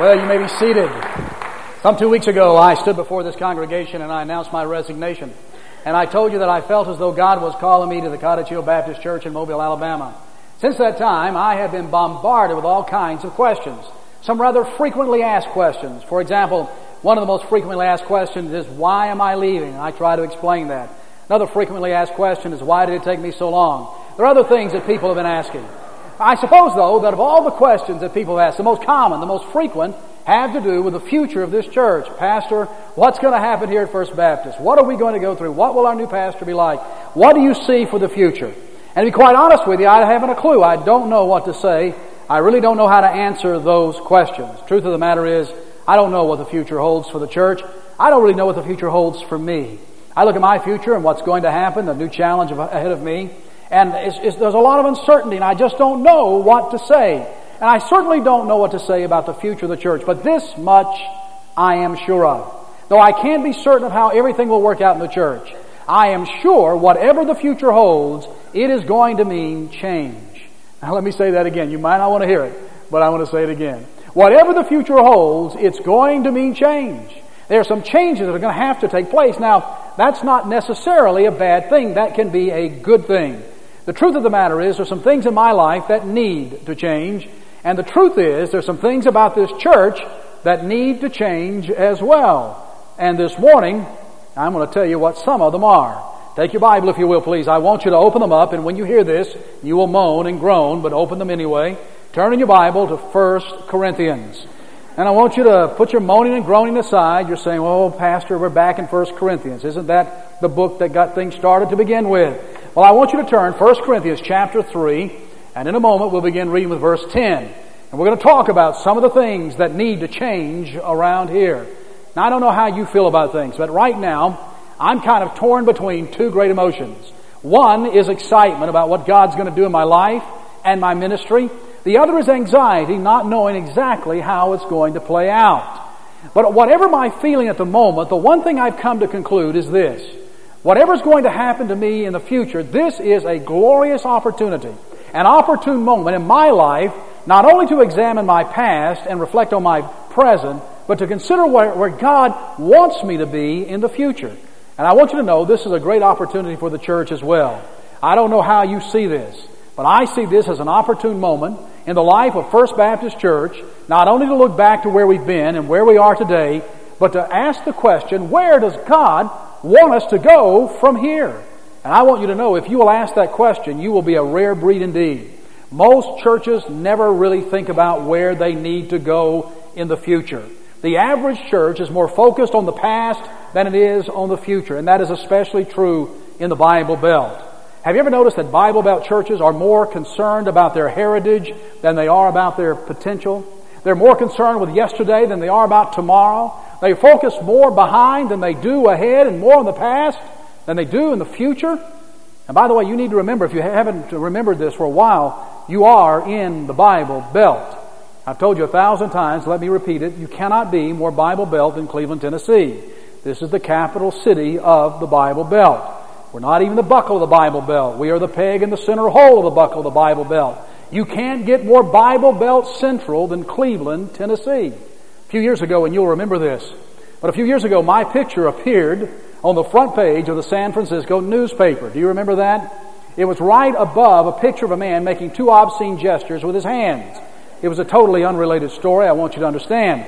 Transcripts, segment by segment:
Well, you may be seated. Some 2 weeks ago, I stood before this congregation and I announced my resignation. And I told you that I felt as though God was calling me to the Cottage Hill Baptist Church in Mobile, Alabama. Since that time, I have been bombarded with all kinds of questions. Some rather frequently asked questions. For example, one of the most frequently asked questions is, why am I leaving? And I try to explain that. Another frequently asked question is, why did it take me so long? There are other things that people have been asking. I suppose, though, that of all the questions that people have asked, the most common, the most frequent, have to do with the future of this church. Pastor, what's going to happen here at First Baptist? What are we going to go through? What will our new pastor be like? What do you see for the future? And to be quite honest with you, I haven't a clue. I don't know what to say. I really don't know how to answer those questions. Truth of the matter is, I don't know what the future holds for the church. I don't really know what the future holds for me. I look at my future and what's going to happen, the new challenge ahead of me, and there's a lot of uncertainty, and I just don't know what to say. And I certainly don't know what to say about the future of the church, but this much I am sure of. Though I can't be certain of how everything will work out in the church, I am sure whatever the future holds, it is going to mean change. Now let me say that again. You might not want to hear it, but I want to say it again. Whatever the future holds, it's going to mean change. There are some changes that are going to have to take place. Now, that's not necessarily a bad thing. That can be a good thing. The truth of the matter is, there's some things in my life that need to change. And the truth is, there's some things about this church that need to change as well. And this morning, I'm going to tell you what some of them are. Take your Bible, if you will, please. I want you to open them up, and when you hear this, you will moan and groan, but open them anyway. Turn in your Bible to 1 Corinthians. And I want you to put your moaning and groaning aside. You're saying, oh, Pastor, we're back in 1 Corinthians. Isn't that the book that got things started to begin with? Well, I want you to turn 1 Corinthians chapter 3, and in a moment we'll begin reading with verse 10. And we're going to talk about some of the things that need to change around here. Now, I don't know how you feel about things, but right now, I'm kind of torn between two great emotions. One is excitement about what God's going to do in my life and my ministry. The other is anxiety, not knowing exactly how it's going to play out. But whatever my feeling at the moment, the one thing I've come to conclude is this. Whatever's going to happen to me in the future, this is a glorious opportunity, an opportune moment in my life, not only to examine my past and reflect on my present, but to consider where God wants me to be in the future. And I want you to know this is a great opportunity for the church as well. I don't know how you see this, but I see this as an opportune moment in the life of First Baptist Church, not only to look back to where we've been and where we are today, but to ask the question, where does God want us to go from here? And I want you to know, if you will ask that question, you will be a rare breed indeed. Most churches never really think about where they need to go in the future. The average church is more focused on the past than it is on the future, and that is especially true in the Bible Belt. Have you ever noticed that Bible Belt churches are more concerned about their heritage than they are about their potential? They're more concerned with yesterday than they are about tomorrow. They focus more behind than they do ahead, and more on the past than they do in the future. And by the way, you need to remember, if you haven't remembered this for a while, you are in the Bible Belt. I've told you 1,000 times, let me repeat it, you cannot be more Bible Belt than Cleveland, Tennessee. This is the capital city of the Bible Belt. We're not even the buckle of the Bible Belt. We are the peg in the center hole of the buckle of the Bible Belt. You can't get more Bible Belt central than Cleveland, Tennessee. A few years ago, and you'll remember this, but a few years ago, my picture appeared on the front page of the San Francisco newspaper. Do you remember that? It was right above a picture of a man making two obscene gestures with his hands. It was a totally unrelated story, I want you to understand.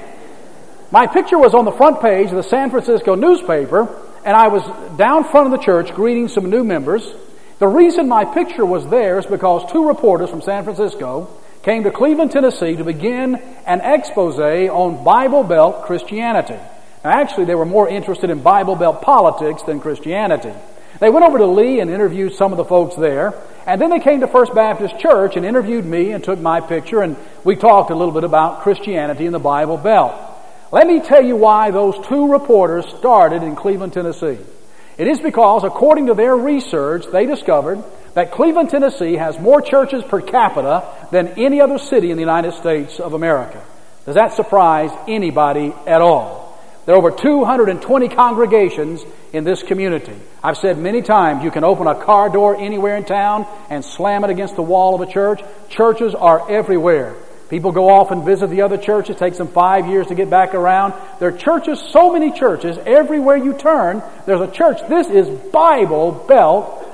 My picture was on the front page of the San Francisco newspaper, and I was down front of the church greeting some new members. The reason my picture was there is because two reporters from San Francisco came to Cleveland, Tennessee to begin an expose on Bible Belt Christianity. Now, actually, they were more interested in Bible Belt politics than Christianity. They went over to Lee and interviewed some of the folks there, and then they came to First Baptist Church and interviewed me and took my picture, and we talked a little bit about Christianity in the Bible Belt. Let me tell you why those two reporters started in Cleveland, Tennessee. It is because, according to their research, they discovered that Cleveland, Tennessee has more churches per capita than any other city in the United States of America. Does that surprise anybody at all? There are over 220 congregations in this community. I've said many times, you can open a car door anywhere in town and slam it against the wall of a church. Churches are everywhere. People go off and visit the other church. It takes them 5 years to get back around. There are churches, so many churches, everywhere you turn, there's a church. This is Bible Belt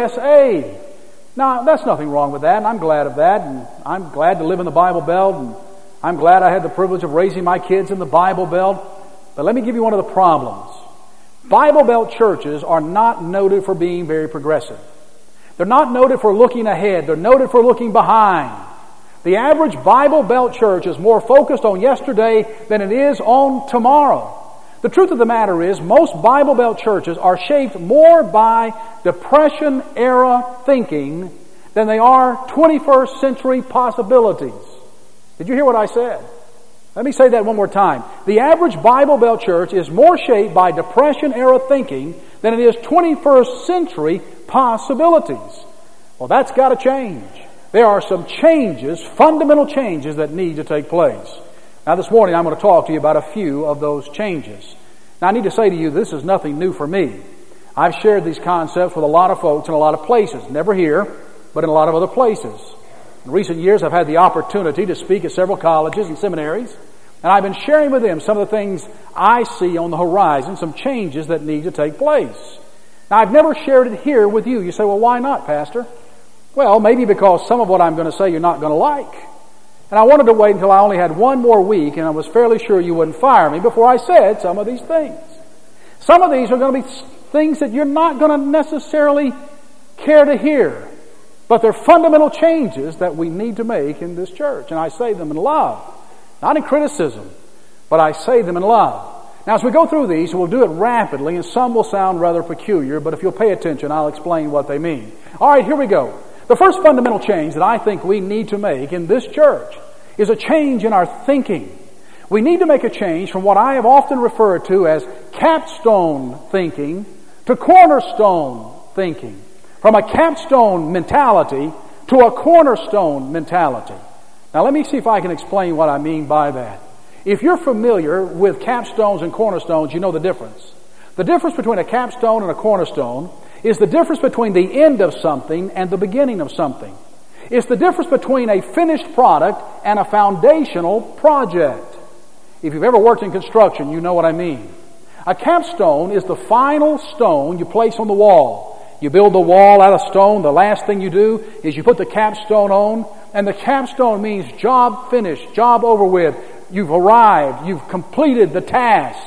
USA. Now, that's nothing wrong with that, and I'm glad of that, and I'm glad to live in the Bible Belt, and I'm glad I had the privilege of raising my kids in the Bible Belt. But let me give you one of the problems. Bible Belt churches are not noted for being very progressive. They're not noted for looking ahead. They're noted for looking behind. The average Bible Belt church is more focused on yesterday than it is on tomorrow. The truth of the matter is, most Bible Belt churches are shaped more by Depression-era thinking than they are 21st century possibilities. Did you hear what I said? Let me say that one more time. The average Bible Belt church is more shaped by Depression-era thinking than it is 21st century possibilities. Well, that's got to change. There are some changes, fundamental changes that need to take place. Now this morning I'm going to talk to you about a few of those changes. Now I need to say to you, this is nothing new for me. I've shared these concepts with a lot of folks in a lot of places. Never here, but in a lot of other places. In recent years I've had the opportunity to speak at several colleges and seminaries, and I've been sharing with them some of the things I see on the horizon, some changes that need to take place. Now I've never shared it here with you. You say, well, why not, Pastor? Well, maybe because some of what I'm going to say you're not going to like. And I wanted to wait until I only had one more week, and I was fairly sure you wouldn't fire me before I said some of these things. Some of these are going to be things that you're not going to necessarily care to hear, but they're fundamental changes that we need to make in this church. And I say them in love, not in criticism, but I say them in love. Now, as we go through these, we'll do it rapidly, and some will sound rather peculiar, but if you'll pay attention, I'll explain what they mean. All right, here we go. The first fundamental change that I think we need to make in this church is a change in our thinking. We need to make a change from what I have often referred to as capstone thinking to cornerstone thinking. From a capstone mentality to a cornerstone mentality. Now let me see if I can explain what I mean by that. If you're familiar with capstones and cornerstones, you know the difference. The difference between a capstone and a cornerstone is the difference between the end of something and the beginning of something. It's the difference between a finished product and a foundational project. If you've ever worked in construction, you know what I mean. A capstone is the final stone you place on the wall. You build the wall out of stone. The last thing you do is you put the capstone on, and the capstone means job finished, job over with. You've arrived. You've completed the task.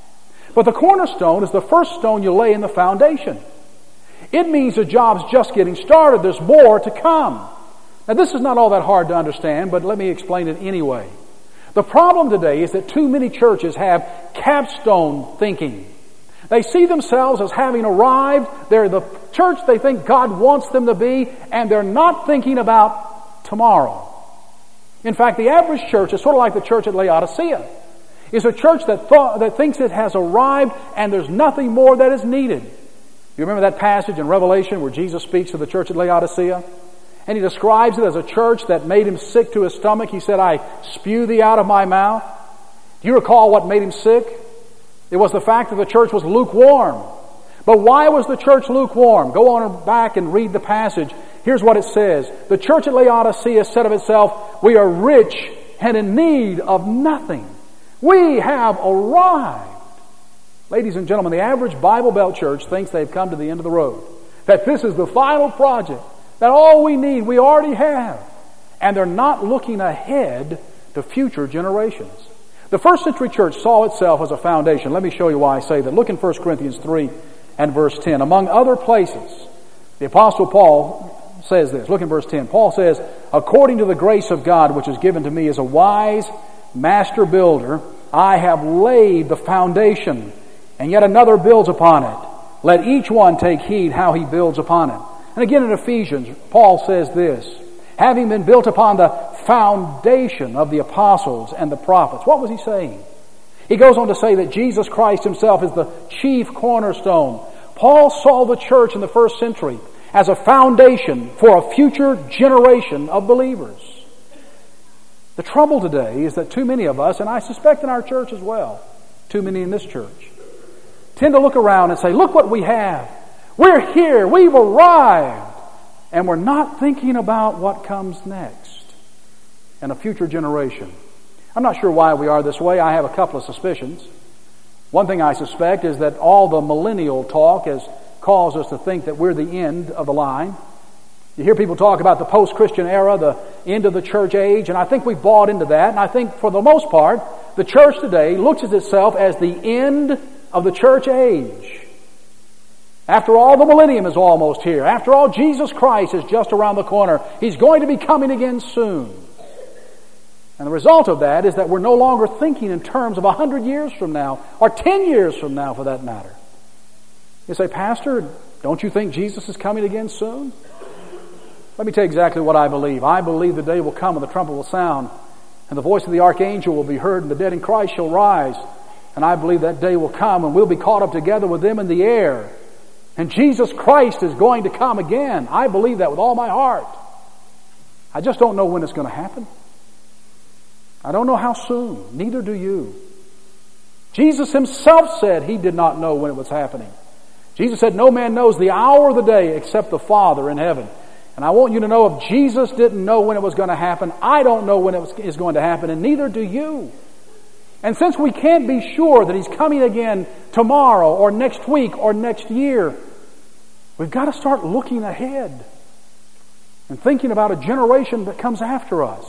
But the cornerstone is the first stone you lay in the foundation. It means the job's just getting started. There's more to come. Now, this is not all that hard to understand, but let me explain it anyway. The problem today is that too many churches have capstone thinking. They see themselves as having arrived. They're the church they think God wants them to be, and they're not thinking about tomorrow. In fact, the average church is sort of like the church at Laodicea. It's a church that thinks it has arrived and there's nothing more that is needed. You remember that passage in Revelation where Jesus speaks to the church at Laodicea? And he describes it as a church that made him sick to his stomach. He said, I spew thee out of my mouth. Do you recall what made him sick? It was the fact that the church was lukewarm. But why was the church lukewarm? Go on back and read the passage. Here's what it says. The church at Laodicea said of itself, we are rich and in need of nothing. We have arrived. Ladies and gentlemen, the average Bible Belt church thinks they've come to the end of the road. That this is the final project. That all we need, we already have. And they're not looking ahead to future generations. The first century church saw itself as a foundation. Let me show you why I say that. Look in 1 Corinthians 3 and verse 10. Among other places, the Apostle Paul says this. Look in verse 10. Paul says, according to the grace of God which is given to me as a wise master builder, I have laid the foundation, and yet another builds upon it. Let each one take heed how he builds upon it. And again in Ephesians, Paul says this, having been built upon the foundation of the apostles and the prophets. What was he saying? He goes on to say that Jesus Christ himself is the chief cornerstone. Paul saw the church in the first century as a foundation for a future generation of believers. The trouble today is that too many of us, and I suspect in our church as well, too many in this church, tend to look around and say, look what we have. We're here. We've arrived. And we're not thinking about what comes next. and a future generation. I'm not sure why we are this way. I have a couple of suspicions. One thing I suspect is that all the millennial talk has caused us to think that we're the end of the line. You hear people talk about the post-Christian era, the end of the church age, and I think we've bought into that. And I think for the most part, the church today looks at itself as the end of the church age. After all, the millennium is almost here. After all, Jesus Christ is just around the corner. He's going to be coming again soon. And the result of that is that we're no longer thinking in terms of 100 years from now, or 10 years from now for that matter. You say, Pastor, don't you think Jesus is coming again soon? Let me tell you exactly what I believe. I believe the day will come when the trumpet will sound, and the voice of the archangel will be heard, and the dead in Christ shall rise. And I believe that day will come, and we'll be caught up together with them in the air. And Jesus Christ is going to come again. I believe that with all my heart. I just don't know when it's going to happen. I don't know how soon. Neither do you. Jesus himself said he did not know when it was happening. Jesus said, no man knows the hour of the day except the Father in heaven. And I want you to know, if Jesus didn't know when it was going to happen, I don't know when it is going to happen, and neither do you. And since we can't be sure that he's coming again tomorrow or next week or next year, we've got to start looking ahead and thinking about a generation that comes after us.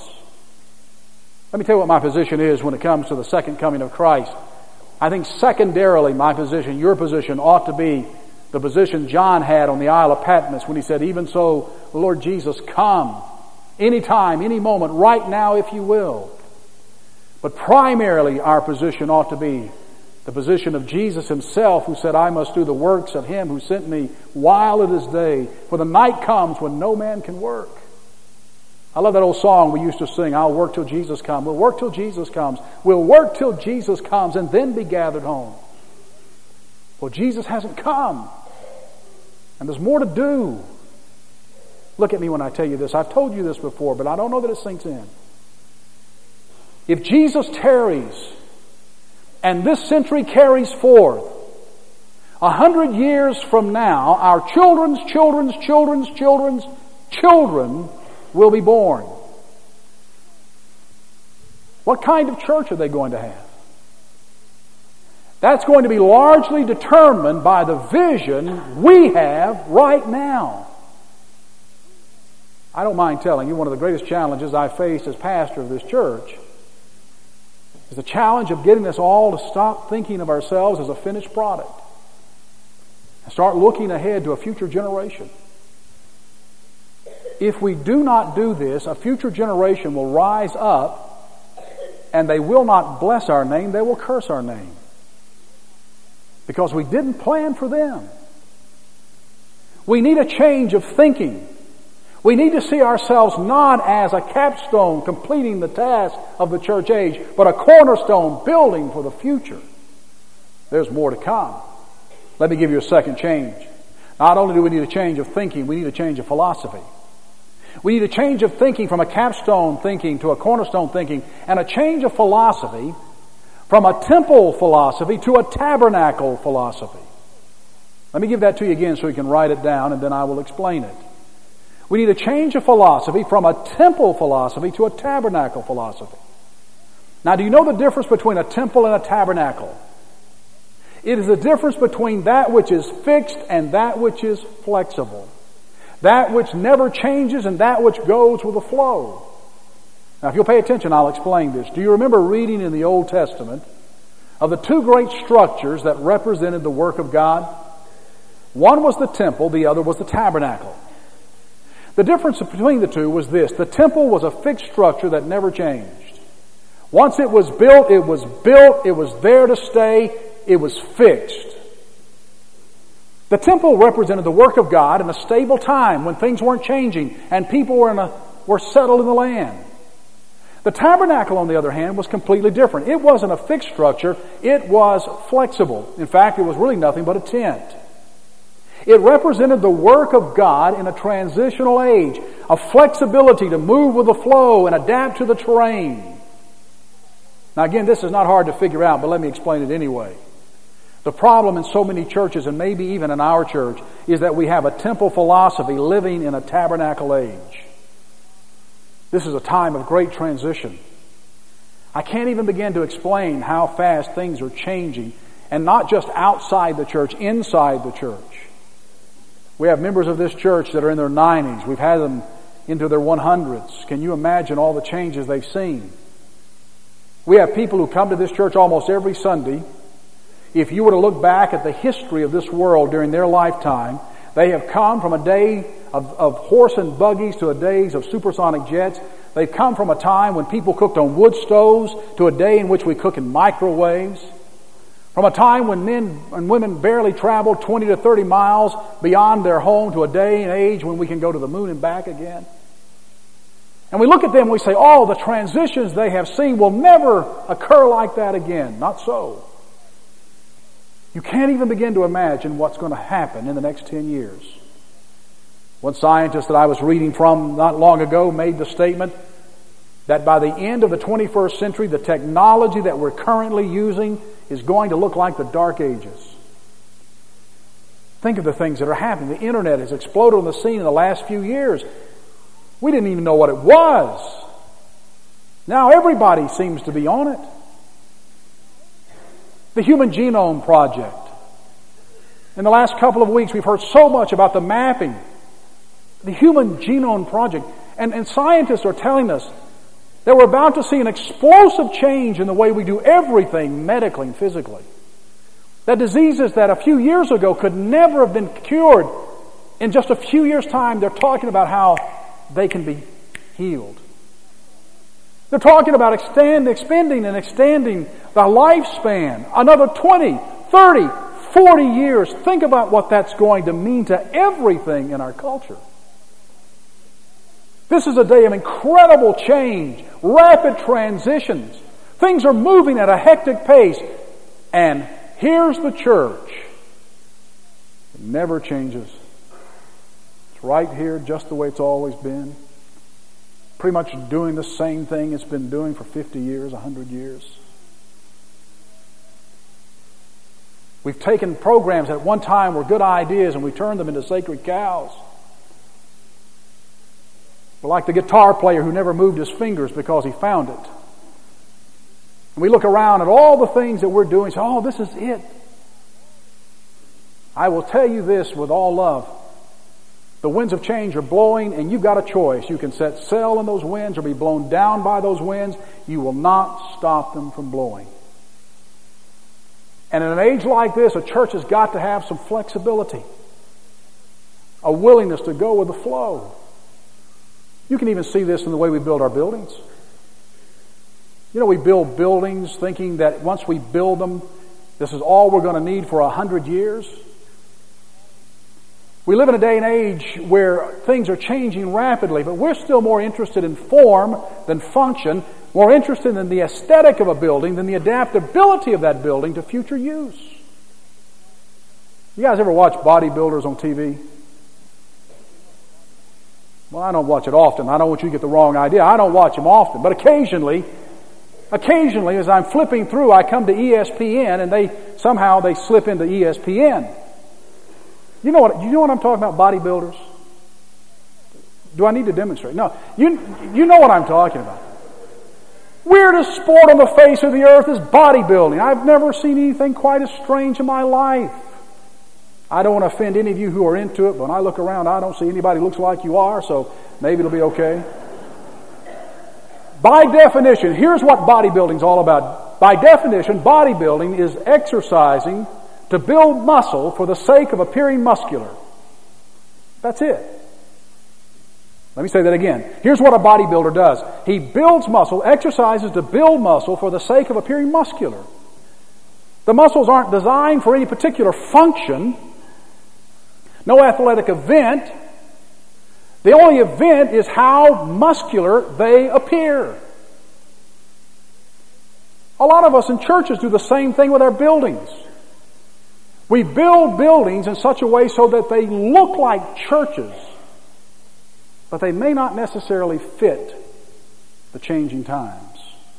Let me tell you what my position is when it comes to the second coming of Christ. I think secondarily my position, your position, ought to be the position John had on the Isle of Patmos when he said, even so, Lord Jesus, come anytime, any moment, right now if you will. But primarily our position ought to be the position of Jesus himself, who said, I must do the works of him who sent me while it is day, for the night comes when no man can work. I love that old song we used to sing, I'll work till Jesus comes. We'll work till Jesus comes. We'll work till Jesus comes and then be gathered home. Well, Jesus hasn't come. And there's more to do. Look at me when I tell you this. I've told you this before, but I don't know that it sinks in. If Jesus tarries, and this century carries forth, 100 years from now, our children's children will be born. What kind of church are they going to have? That's going to be largely determined by the vision we have right now. I don't mind telling you, one of the greatest challenges I faced as pastor of this church is the challenge of getting us all to stop thinking of ourselves as a finished product and start looking ahead to a future generation. If we do not do this, a future generation will rise up and they will not bless our name, they will curse our name. Because we didn't plan for them. We need a change of thinking. We need to see ourselves not as a capstone completing the task of the church age, but a cornerstone building for the future. There's more to come. Let me give you a second change. Not only do we need a change of thinking, we need a change of philosophy. We need a change of thinking from a capstone thinking to a cornerstone thinking, and a change of philosophy from a temple philosophy to a tabernacle philosophy. Let me give that to you again so you can write it down, and then I will explain it. We need a change of philosophy from a temple philosophy to a tabernacle philosophy. Now, do you know the difference between a temple and a tabernacle? It is the difference between that which is fixed and that which is flexible. That which never changes and that which goes with the flow. Now, if you'll pay attention, I'll explain this. Do you remember reading in the Old Testament of the two great structures that represented the work of God? One was the temple, the other was the tabernacle. The difference between the two was this. The temple was a fixed structure that never changed. Once it was built, it was built, it was there to stay, it was fixed. The temple represented the work of God in a stable time when things weren't changing and people were settled in the land. The tabernacle, on the other hand, was completely different. It wasn't a fixed structure, it was flexible. In fact, it was really nothing but a tent. It represented the work of God in a transitional age, a flexibility to move with the flow and adapt to the terrain. Now again, this is not hard to figure out, but let me explain it anyway. The problem in so many churches, and maybe even in our church, is that we have a temple philosophy living in a tabernacle age. This is a time of great transition. I can't even begin to explain how fast things are changing, and not just outside the church, inside the church. We have members of this church that are in their 90s. We've had them into their 100s. Can you imagine all the changes they've seen? We have people who come to this church almost every Sunday. If you were to look back at the history of this world during their lifetime, they have come from a day of horse and buggies to a days of supersonic jets. They've come from a time when people cooked on wood stoves to a day in which we cook in microwaves. From a time when men and women barely traveled 20 to 30 miles beyond their home to a day and age when we can go to the moon and back again. And we look at them and we say, oh, the transitions they have seen will never occur like that again. Not so. You can't even begin to imagine what's going to happen in the next 10 years. One scientist that I was reading from not long ago made the statement that by the end of the 21st century, the technology that we're currently using is going to look like the Dark Ages. Think of the things that are happening. The internet has exploded on the scene in the last few years. We didn't even know what it was. Now everybody seems to be on it. The Human Genome Project. In the last couple of weeks, we've heard so much about the mapping. The Human Genome Project. And scientists are telling us that we're about to see an explosive change in the way we do everything medically and physically. That diseases that a few years ago could never have been cured, in just a few years' time, they're talking about how they can be healed. They're talking about expanding and extending the lifespan another 20, 30, 40 years. Think about what that's going to mean to everything in our culture. This is a day of incredible change, rapid transitions. Things are moving at a hectic pace. And here's the church. It never changes. It's right here just the way it's always been. Pretty much doing the same thing it's been doing for 50 years, 100 years. We've taken programs that at one time were good ideas and we turned them into sacred cows. We're like the guitar player who never moved his fingers because he found it. And we look around at all the things that we're doing and say, oh, this is it. I will tell you this with all love. The winds of change are blowing and you've got a choice. You can set sail in those winds or be blown down by those winds. You will not stop them from blowing. And in an age like this, a church has got to have some flexibility. A willingness to go with the flow. You can even see this in the way we build our buildings. You know, we build buildings thinking that once we build them, this is all we're going to need for 100 years. We live in a day and age where things are changing rapidly, but we're still more interested in form than function, more interested in the aesthetic of a building than the adaptability of that building to future use. You guys ever watch bodybuilders on TV? Well, I don't watch it often. I don't want you to get the wrong idea. I don't watch them often. But occasionally, as I'm flipping through, I come to ESPN and they slip into ESPN. You know what I'm talking about, bodybuilders? Do I need to demonstrate? No. You know what I'm talking about. Weirdest sport on the face of the earth is bodybuilding. I've never seen anything quite as strange in my life. I don't want to offend any of you who are into it, but when I look around, I don't see anybody who looks like you are, so maybe it'll be okay. By definition, here's what bodybuilding's all about. By definition, bodybuilding is exercising to build muscle for the sake of appearing muscular. That's it. Let me say that again. Here's what a bodybuilder does. He builds muscle, exercises to build muscle for the sake of appearing muscular. The muscles aren't designed for any particular function. No athletic event. The only event is how muscular they appear. A lot of us in churches do the same thing with our buildings. We build buildings in such a way so that they look like churches, but they may not necessarily fit the changing times.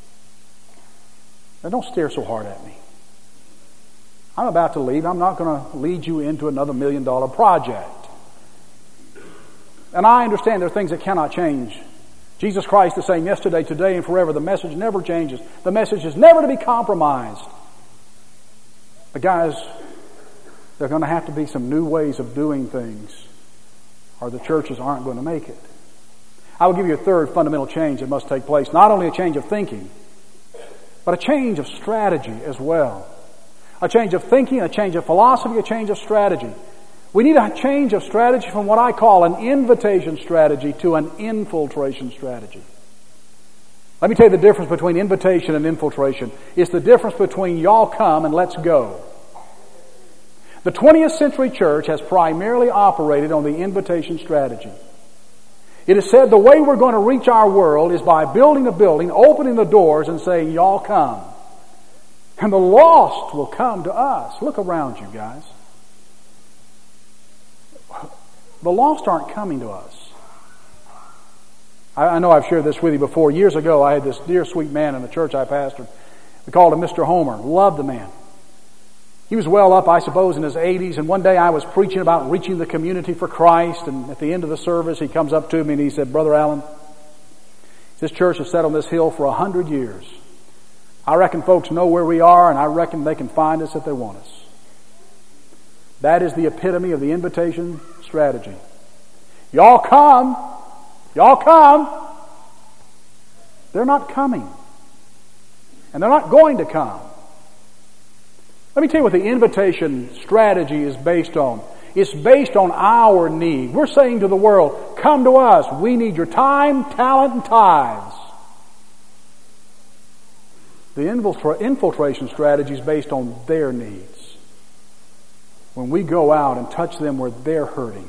Now don't stare so hard at me. I'm about to leave. I'm not going to lead you into another $1 million project. And I understand there are things that cannot change Jesus Christ is saying yesterday, today, and forever. The message never changes. The message is never to be compromised. But guys, there are going to have to be some new ways of doing things, or the churches aren't going to make it. I will give you a third fundamental change that must take place. Not only a change of thinking, but a change of strategy as well. A change of thinking, a change of philosophy, a change of strategy. We need a change of strategy from what I call an invitation strategy to an infiltration strategy. Let me tell you the difference between invitation and infiltration. It's the difference between y'all come and let's go. The 20th century church has primarily operated on the invitation strategy. It is said the way we're going to reach our world is by building a building, opening the doors, and saying, y'all come. And the lost will come to us. Look around you, guys. The lost aren't coming to us. I know I've shared this with you before. Years ago, I had this dear, sweet man in the church I pastored. We called him Mr. Homer. Loved the man. He was well up, I suppose, in his 80s, and one day I was preaching about reaching the community for Christ, and at the end of the service, he comes up to me and he said, Brother Allen, this church has sat on this hill for 100 years. I reckon folks know where we are, and I reckon they can find us if they want us. That is the epitome of the invitation strategy. Y'all come. Y'all come. They're not coming. And they're not going to come. Let me tell you what the invitation strategy is based on. It's based on our need. We're saying to the world, come to us. We need your time, talent, and tithes. The infiltration strategy is based on their needs. When we go out and touch them where they're hurting.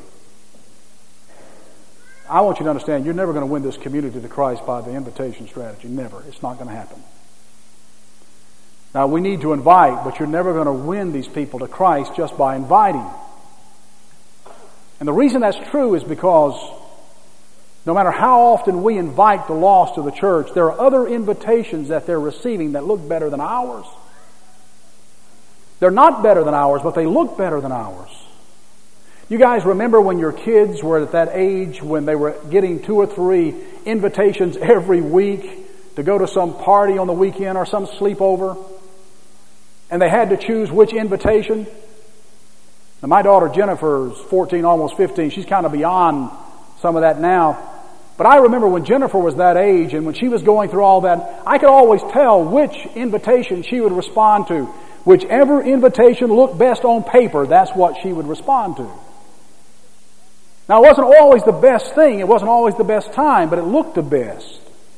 I want you to understand, you're never going to win this community to Christ by the invitation strategy. Never. It's not going to happen. Now, we need to invite, but you're never going to win these people to Christ just by inviting. And the reason that's true is because no matter how often we invite the lost to the church, there are other invitations that they're receiving that look better than ours. They're not better than ours, but they look better than ours. You guys remember when your kids were at that age when they were getting 2 or 3 invitations every week to go to some party on the weekend or some sleepover? And they had to choose which invitation? Now, my daughter Jennifer is 14, almost 15. She's kind of beyond some of that now. But I remember when Jennifer was that age and when she was going through all that, I could always tell which invitation she would respond to. Whichever invitation looked best on paper, that's what she would respond to. Now, it wasn't always the best thing. It wasn't always the best time, but it looked the best.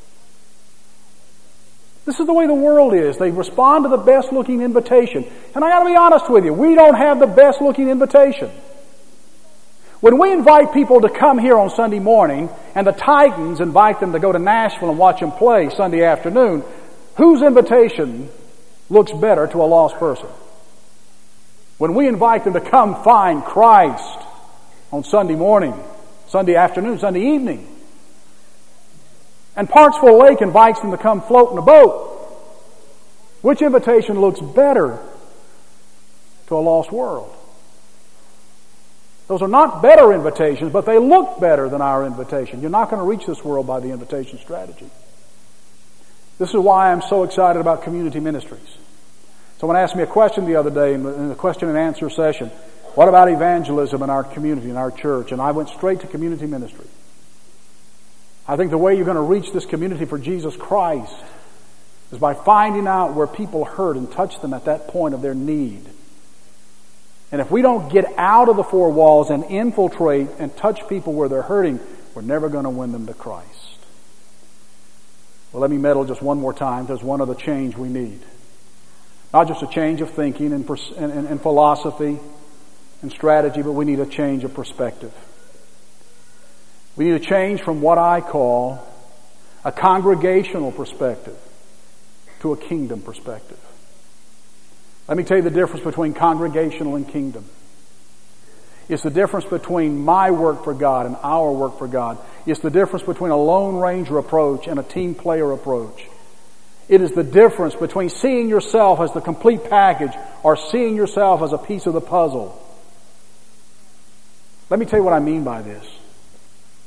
This is the way the world is. They respond to the best looking invitation. And I got to be honest with you, we don't have the best looking invitation. When we invite people to come here on Sunday morning and the Titans invite them to go to Nashville and watch them play Sunday afternoon, whose invitation looks better to a lost person? When we invite them to come find Christ on Sunday morning, Sunday afternoon, Sunday evening, and Parksville Lake invites them to come float in a boat, which invitation looks better to a lost world? Those are not better invitations, but they look better than our invitation. You're not going to reach this world by the invitation strategy. This is why I'm so excited about community ministries. Someone asked me a question the other day in the question and answer session. What about evangelism in our community, in our church? And I went straight to community ministry. I think the way you're going to reach this community for Jesus Christ is by finding out where people hurt and touch them at that point of their need. And if we don't get out of the 4 walls and infiltrate and touch people where they're hurting, we're never going to win them to Christ. Well, let me meddle just one more time. There's one other change we need. Not just a change of thinking and philosophy and strategy, but we need a change of perspective. We need a change from what I call a congregational perspective to a kingdom perspective. Let me tell you the difference between congregational and kingdom. It's the difference between my work for God and our work for God. It's the difference between a lone ranger approach and a team player approach. It is the difference between seeing yourself as the complete package or seeing yourself as a piece of the puzzle. Let me tell you what I mean by this.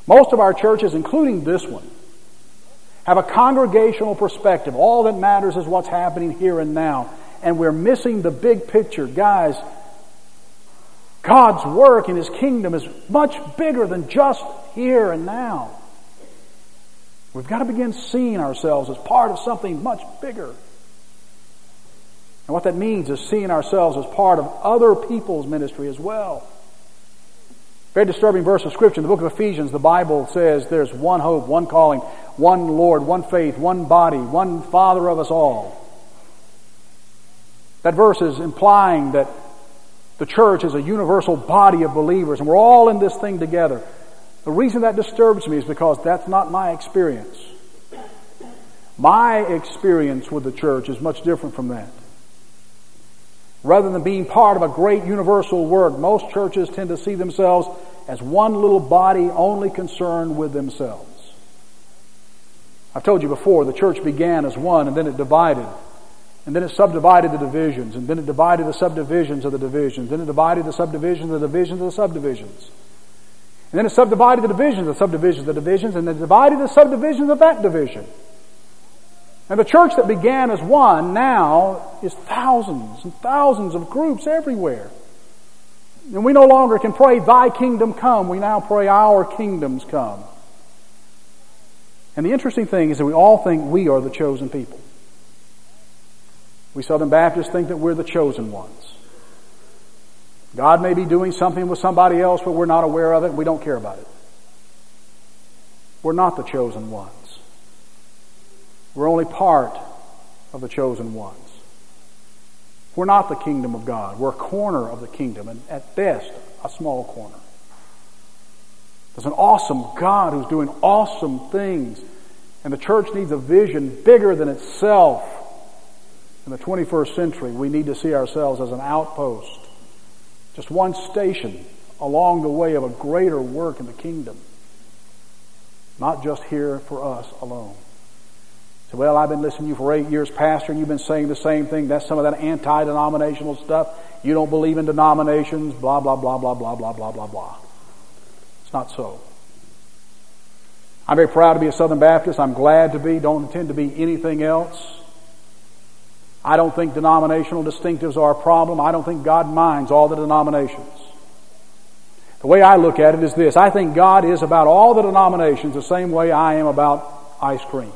Most of our churches, including this one, have a congregational perspective. All that matters is what's happening here and now. And we're missing the big picture. Guys, God's work in His kingdom is much bigger than just here and now. We've got to begin seeing ourselves as part of something much bigger. And what that means is seeing ourselves as part of other people's ministry as well. Very disturbing verse of Scripture. In the book of Ephesians, the Bible says there's one hope, one calling, one Lord, one faith, one body, one Father of us all. That verse is implying that the church is a universal body of believers, and we're all in this thing together. The reason that disturbs me is because that's not my experience. My experience with the church is much different from that. Rather than being part of a great universal work, most churches tend to see themselves as one little body only concerned with themselves. I've told you before, the church began as one, and then it divided. And then it subdivided the divisions, and then it divided the subdivisions of the divisions. Then it divided the subdivisions of the divisions of the subdivisions. And then it subdivided the divisions of the subdivisions of the divisions, and then it divided the subdivisions of that division. And the church that began as one now is thousands and thousands of groups everywhere. And we no longer can pray, Thy kingdom come. We now pray, Our kingdoms come. And the interesting thing is that we all think we are the chosen people. We Southern Baptists think that we're the chosen ones. God may be doing something with somebody else, but we're not aware of it, and we don't care about it. We're not the chosen ones. We're only part of the chosen ones. We're not the kingdom of God. We're a corner of the kingdom, and at best, a small corner. There's an awesome God who's doing awesome things, and the church needs a vision bigger than itself. In the 21st century, we need to see ourselves as an outpost, just one station along the way of a greater work in the kingdom, not just here for us alone. So, well, I've been listening to you for 8 years, Pastor, and you've been saying the same thing. That's some of that anti-denominational stuff. You don't believe in denominations, blah, blah, blah, blah, blah, blah, blah, blah, blah. It's not so. I'm very proud to be a Southern Baptist. I'm glad to be. Don't intend to be anything else. I don't think denominational distinctives are a problem. I don't think God minds all the denominations. The way I look at it is this. I think God is about all the denominations the same way I am about ice cream.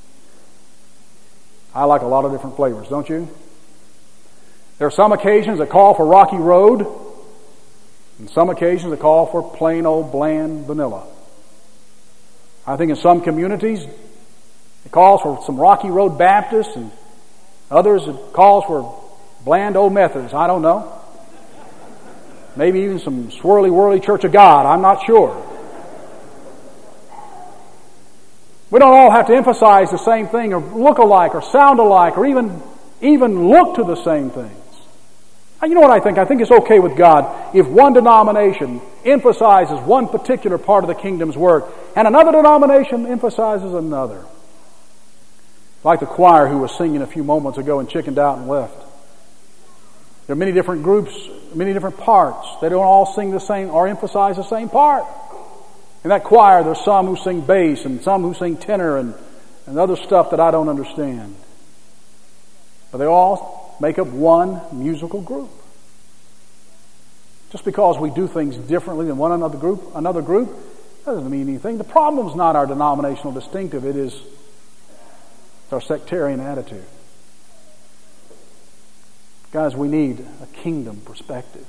I like a lot of different flavors, don't you? There are some occasions that call for Rocky Road, and some occasions that call for plain old bland vanilla. I think in some communities it calls for some Rocky Road Baptists, and others it calls for bland old Methodists. I don't know. Maybe even some swirly whirly Church of God. I'm not sure. We don't all have to emphasize the same thing or look alike or sound alike or even look to the same things. And you know what I think? I think it's okay with God if one denomination emphasizes one particular part of the kingdom's work and another denomination emphasizes another. Like the choir who was singing a few moments ago and chickened out and left. There are many different groups, many different parts. They don't all sing the same or emphasize the same part. In that choir, there's some who sing bass and some who sing tenor and other stuff that I don't understand. But they all make up one musical group. Just because we do things differently than another group doesn't mean anything. The problem's not our denominational distinctive. It is our sectarian attitude. Guys, we need a kingdom perspective.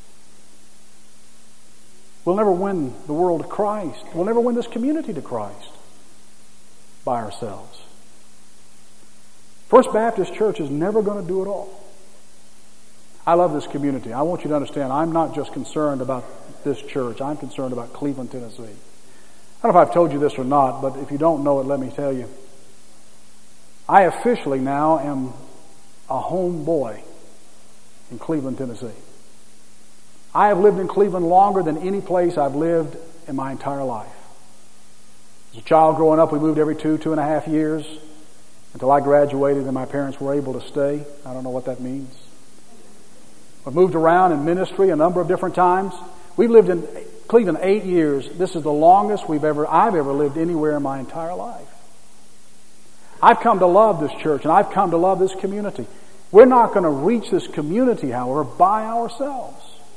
We'll never win the world to Christ. We'll never win this community to Christ by ourselves. First Baptist Church is never going to do it all. I love this community. I want you to understand, I'm not just concerned about this church. I'm concerned about Cleveland, Tennessee. I don't know if I've told you this or not, but if you don't know it, let me tell you. I officially now am a homeboy in Cleveland, Tennessee. I have lived in Cleveland longer than any place I've lived in my entire life. As a child growing up, we moved every 2.5 years until I graduated and my parents were able to stay. I don't know what that means. I've moved around in ministry a number of different times. We've lived in Cleveland, 8 years. This is the longest I've ever lived anywhere in my entire life. I've come to love this church, and I've come to love this community. We're not going to reach this community, however, by ourselves.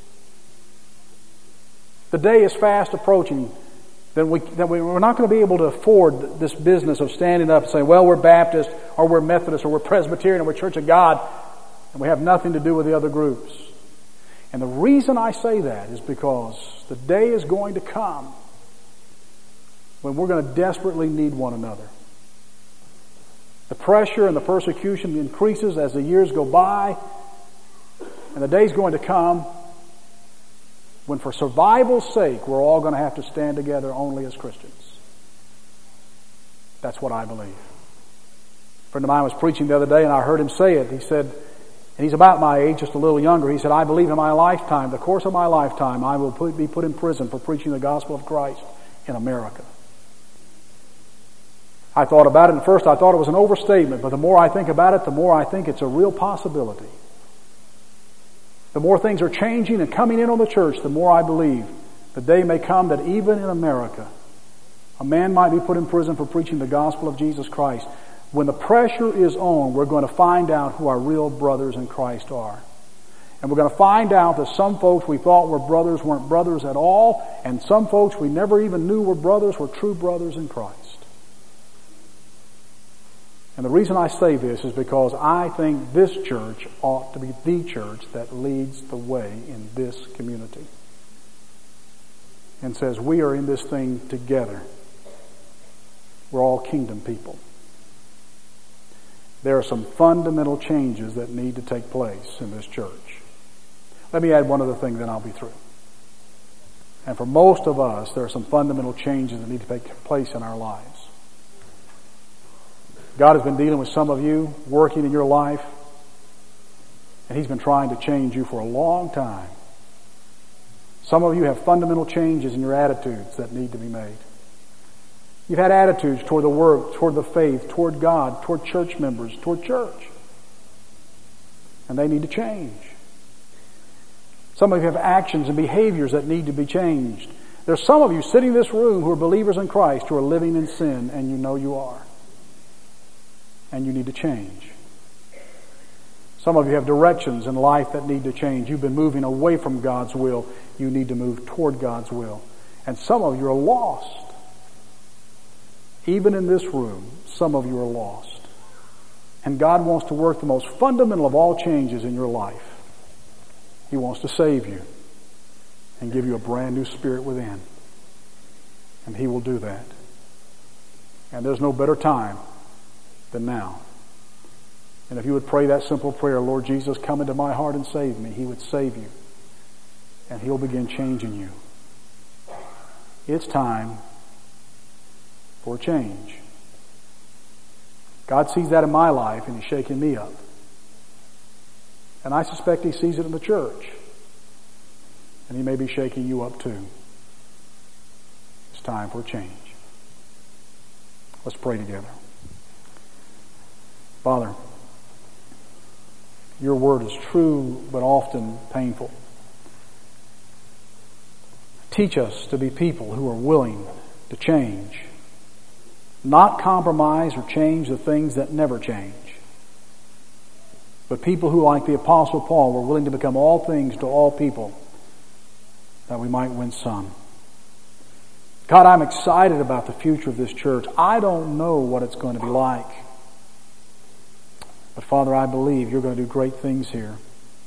The day is fast approaching that we're not going to be able to afford this business of standing up and saying, well, we're Baptist, or we're Methodist, or we're Presbyterian, or we're Church of God, and we have nothing to do with the other groups. And the reason I say that is because the day is going to come when we're going to desperately need one another. The pressure and the persecution increases as the years go by, and the day's going to come when, for survival's sake, we're all going to have to stand together only as Christians. That's what I believe. A friend of mine was preaching the other day, and I heard him say it. He said, and he's about my age, just a little younger, he said, I believe in my lifetime, the course of my lifetime, I will be put in prison for preaching the gospel of Christ in America. I thought about it, and first I thought it was an overstatement, but the more I think about it, the more I think it's a real possibility. The more things are changing and coming in on the church, the more I believe the day may come that even in America, a man might be put in prison for preaching the gospel of Jesus Christ. When the pressure is on, we're going to find out who our real brothers in Christ are. And we're going to find out that some folks we thought were brothers weren't brothers at all, and some folks we never even knew were brothers were true brothers in Christ. And the reason I say this is because I think this church ought to be the church that leads the way in this community. And says, we are in this thing together. We're all kingdom people. There are some fundamental changes that need to take place in this church. Let me add one other thing, then I'll be through. And for most of us, there are some fundamental changes that need to take place in our lives. God has been dealing with some of you, working in your life, and He's been trying to change you for a long time. Some of you have fundamental changes in your attitudes that need to be made. You've had attitudes toward the work, toward the faith, toward God, toward church members, toward church. And they need to change. Some of you have actions and behaviors that need to be changed. There's some of you sitting in this room who are believers in Christ who are living in sin, and you know you are. And you need to change. Some of you have directions in life that need to change. You've been moving away from God's will. You need to move toward God's will. And some of you are lost. Even in this room, some of you are lost. And God wants to work the most fundamental of all changes in your life. He wants to save you and give you a brand new spirit within. And He will do that. And there's no better time than now. And if you would pray that simple prayer, Lord Jesus, come into my heart and save me, He would save you. And He'll begin changing you. It's time for a change. God sees that in my life, and He's shaking me up. And I suspect He sees it in the church. And He may be shaking you up too. It's time for a change. Let's pray together. Father, Your word is true, but often painful. Teach us to be people who are willing to change, not compromise or change the things that never change, but people who, like the Apostle Paul, were willing to become all things to all people, that we might win some. God, I'm excited about the future of this church. I don't know what it's going to be like. But Father, I believe You're going to do great things here.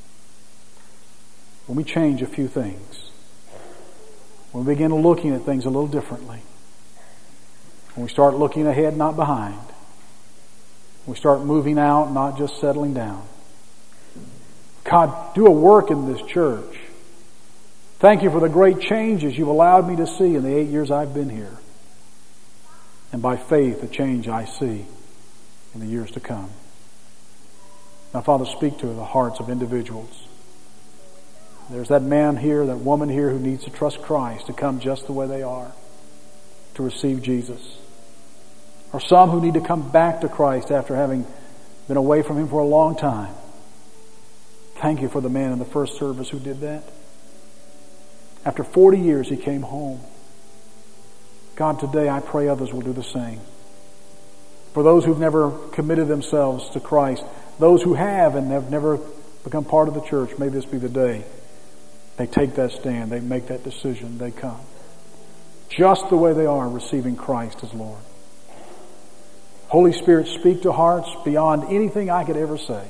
When we change a few things, when we begin looking at things a little differently, when we start looking ahead, not behind, when we start moving out, not just settling down. God, do a work in this church. Thank You for the great changes You've allowed me to see in the 8 years I've been here. And by faith, the change I see in the years to come. Now, Father, speak to the hearts of individuals. There's that man here, that woman here who needs to trust Christ, to come just the way they are, to receive Jesus. Or some who need to come back to Christ after having been away from Him for a long time. Thank You for the man in the first service who did that. After 40 years, he came home. God, today I pray others will do the same. For those who've never committed themselves to Christ, those who have and have never become part of the church, may this be the day they take that stand, they make that decision, they come. Just the way they are, receiving Christ as Lord. Holy Spirit, speak to hearts beyond anything I could ever say,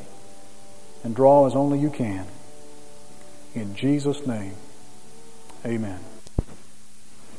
and draw as only you can. In Jesus' name, amen.